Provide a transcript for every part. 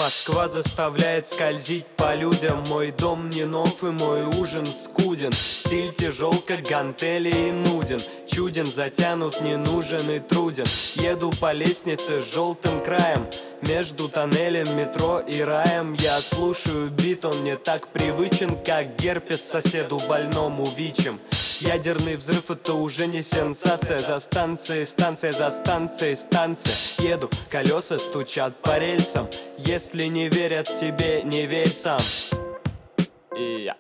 Москва заставляет скользить по людям. Мой дом не нов и мой ужин скуден. Стиль тяжел, как гантели, и нуден. Чуден, затянут, не нужен и труден. Еду по лестнице с желтым краем. Между тоннелем, метро и раем. Я слушаю бит, он мне так привычен, как герпес соседу больному ВИЧем. Ядерный взрыв — это уже не сенсация. За станцией, станция за станцией, станция. Еду, колеса стучат по рельсам. Если не верят тебе, не верь сам. И я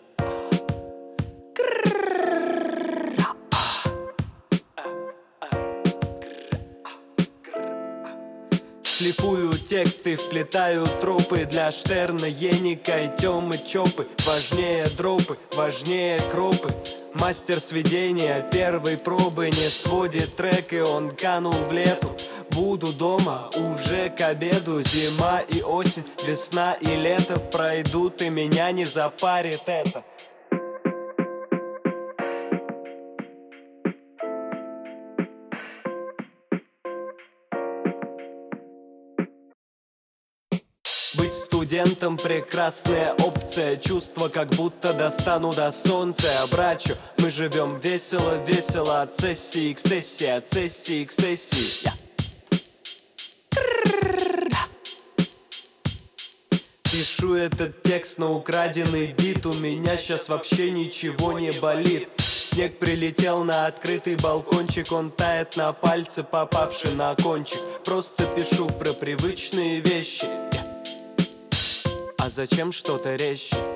шлифую тексты, вплетаю тропы для Штерна, Еника и Тёмы Чопы. Важнее дропы, важнее кропы. Мастер сведения первой пробы не сводит трек, и он канул в лету. Буду дома уже к обеду. Зима и осень, весна и лето пройдут, и меня не запарит это. Быть студентом — прекрасная опция. Чувство, как будто достану до солнца. Брачу, мы живем весело, весело. От сессии к сессии, от сессии к сессии. Пишу этот текст на украденный бит. У меня сейчас вообще ничего не болит. Снег прилетел на открытый балкончик. Он тает на пальце, попавший на кончик. Просто пишу про привычные вещи. А зачем что-то резче?